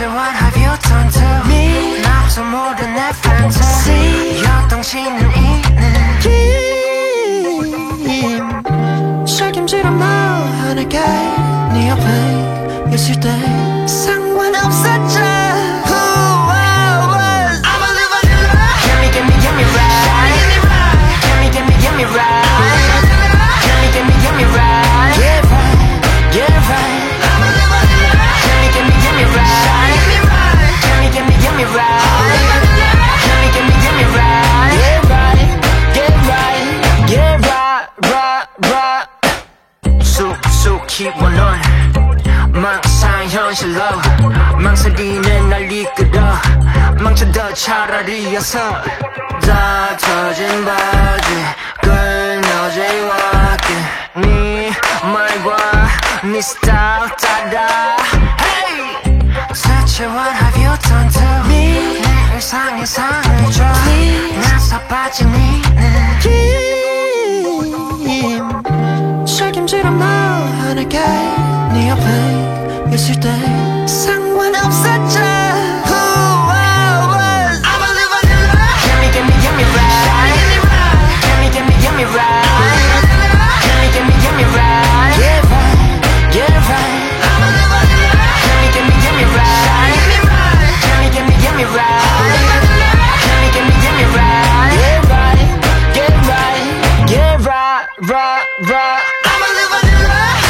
what have you done to me? 나도 모른 내 fantasy 여동치는 있는 힘 책임지라 말하게 네 옆에 있을 때 상관없었죠. Who I was I'm a live vanilla. Give me right. Give me right. Give me right. Yeah right. I'm a live vanilla. Give me right. Give me right. Give me right. Yeah right. 쑥쑥히 원원 망상 현실로 망설이는 날 이끌어 망쳐도 차라리 어서 다 터진 바지 끊어질 와게 네 말과 네 스타일 따라 Hey! 대체 what have you done to me? 내 일상에 상을 줘 나서 빠진 니는 힘 책임지라 말하게 네 옆에 있을 때 상관없었죠. Who I was I'm a live vanilla. Give me right. Give me right. Give me right. Yeah right. I'm a live vanilla. Give me right. Give me right. Give me right. Yeah right. I'm a live vanilla.